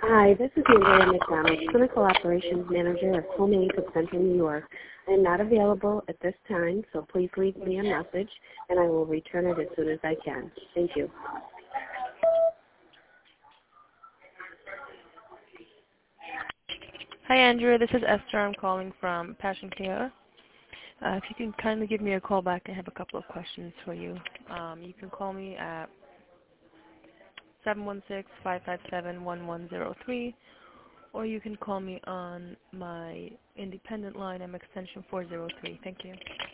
Hi, this is Andrea McDonald, Clinical Operations Manager of Home Aid of Central New York. I am not available at this time, so please leave me a message, and I will return it as soon as I can. Thank you. Hi, Andrea. This is Esther. I'm calling from Passion Care. If you can kindly give me a call back, I have a couple of questions for you. You can call me at 716-557-1103, or you can call me on my independent line. I'm extension 403. Thank you.